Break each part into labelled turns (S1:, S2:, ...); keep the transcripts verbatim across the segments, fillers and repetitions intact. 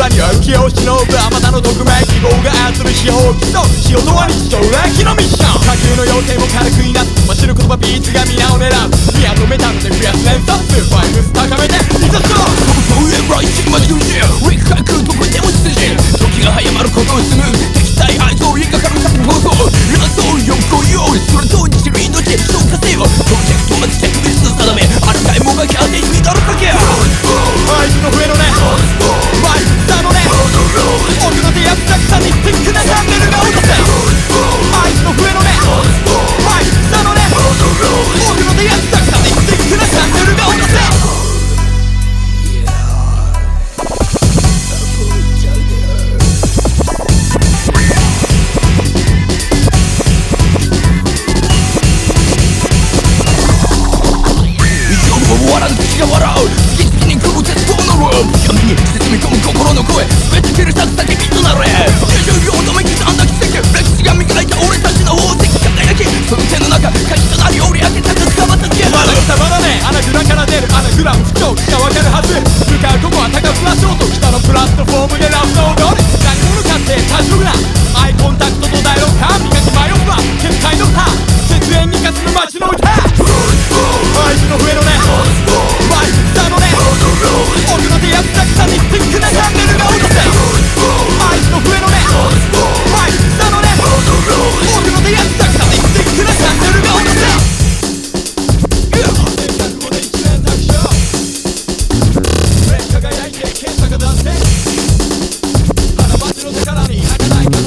S1: 裏には浮世を忍ぶあまたの匿名希望が操る司法基礎仕事は日常駅のミッション下級の要件も軽くいなす真白言葉ビーツが皆を狙うミアとメタルで増やす連鎖数ファイルス高めていざしろそういえば一マジルジウィックハックどこでも出陣時が早まることをすぐ敵対愛想言いがかる作放送ラストよこよそれとに知る命消化せよプロジェクトまずチェックリスト定めあらかいもがキャンディーミドルかけあいつの笛のねマイク下のね奥の手やくさくさにスティックなチャンネルが落とせあいつの笛のねマイク下のね奥の手やくさくさにスティックなチャンネルが落とせ笑う敵が笑う次々に来る絶望のループ闇に包み込む心の声全て切り裂く叫びとなれにじゅうびょう止め刻んだ奇跡歴史が磨いた俺たちの宝石輝きその手の中火事となり折り上げたかつかまったゲームまだ来たまだね穴蔵から出る穴蔵不調気がわかるはず向かうここは高フラッシュ音北のプラットフォームでラフの踊り何者かって多重なアイコンタクトとダイロッカー磨き迷うは結界の歯絶縁にかする街の歌あいつの笛のねマイク下のね奥の手やくさくさにスティックなチャンネルが落とせあいつの笛のねマイク下のね奥の手やくさくさにスティックなチャンネルが落とせ輝いて検査が出せ花街の力に儚い塊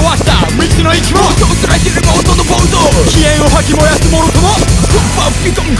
S1: 飛煙を吐き燃やすものともスーパー吹き込む